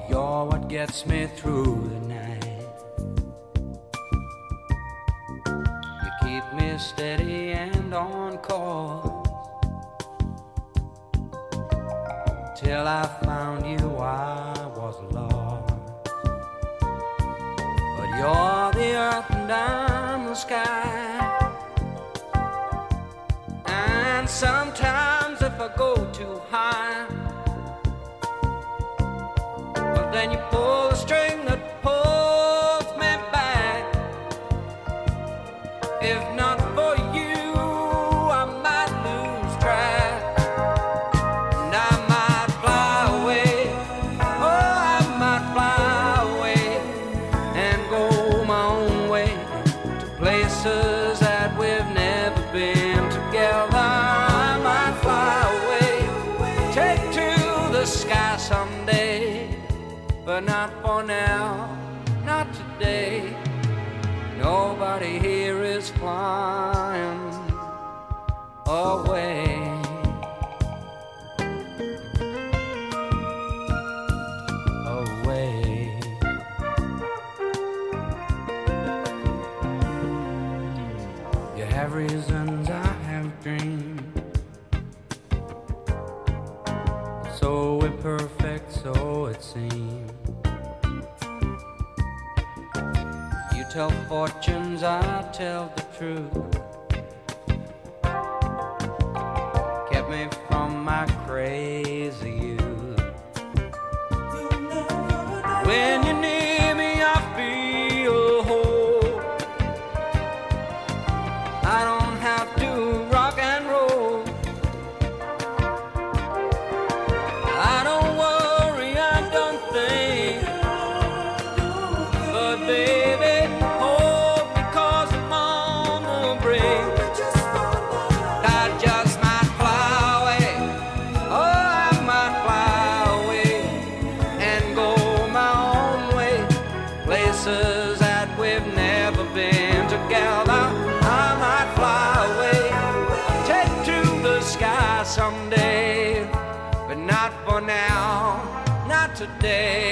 You're what gets me through the night. You keep me steady and on course till I found you. I was lost, but you're the earth and I'm the sky. And sometimes if I go too high, well, then you pull the string that pulls me back. If not for you, I might lose track, and I might fly away. Oh, I might fly away and go my own way to places that we've never been together. I might fly away, take to the sky someday, but not for now, not today. Nobody here is flying away. Away. You have reasons, I have dreams, so imperfect, so it seems. You tell fortunes, I tell the truth. Kept me from my crazy youth. When you're near me, I feel whole. I don't have to rock and roll. I don't worry, I don't think. But baby, oh, because I'm on the brink, I just might fly away. Oh, I might fly away and go my own way, places that we've never been together. I might fly away, take to the sky someday, but not for now, not today.